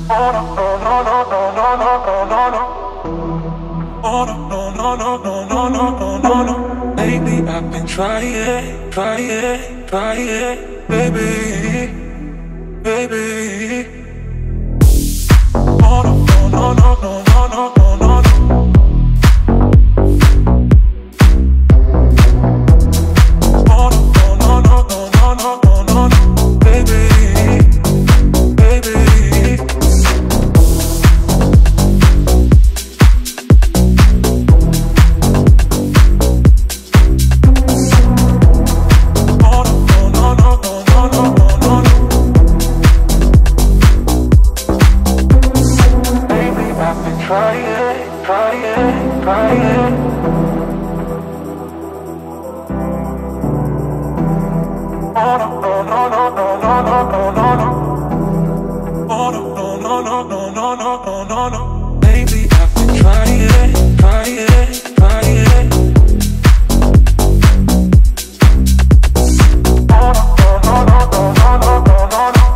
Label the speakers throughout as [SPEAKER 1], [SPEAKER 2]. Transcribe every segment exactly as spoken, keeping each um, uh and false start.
[SPEAKER 1] Oh no no no no no no no no no. Oh no no no no no no no no no. Lately I've been trying, trying, trying, baby, baby. Oh no no no no no no no no no. Oh no no no no no no no no no, baby. Trying, trying, trying. Oh no no no no no no no no no. Oh no no no no no no no no no. Lately I've been trying, trying, trying. Oh no no no no no no no no no.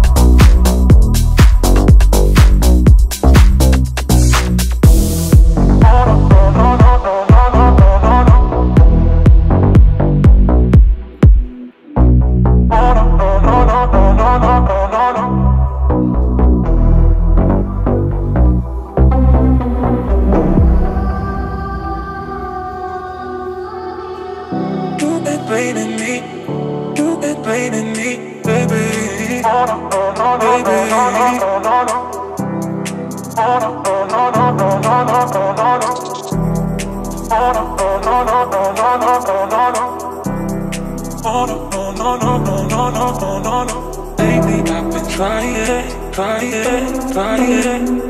[SPEAKER 1] Blaming me, you been blaming me, baby. Oh no no no no no no no no. Oh no no no no no no no no no. Oh no no no no no no no no no. Oh no no no no no no no no no. Lately I've been trying, trying, trying,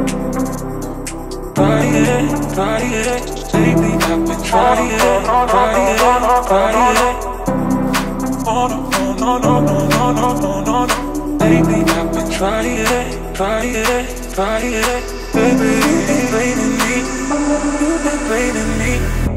[SPEAKER 1] trying, trying. Lately I've been trying, trying, trying. Oh no no no no no no no no no. Lately I've been trying, trying, trying. Baby, you've been blaming me, you've been blaming me.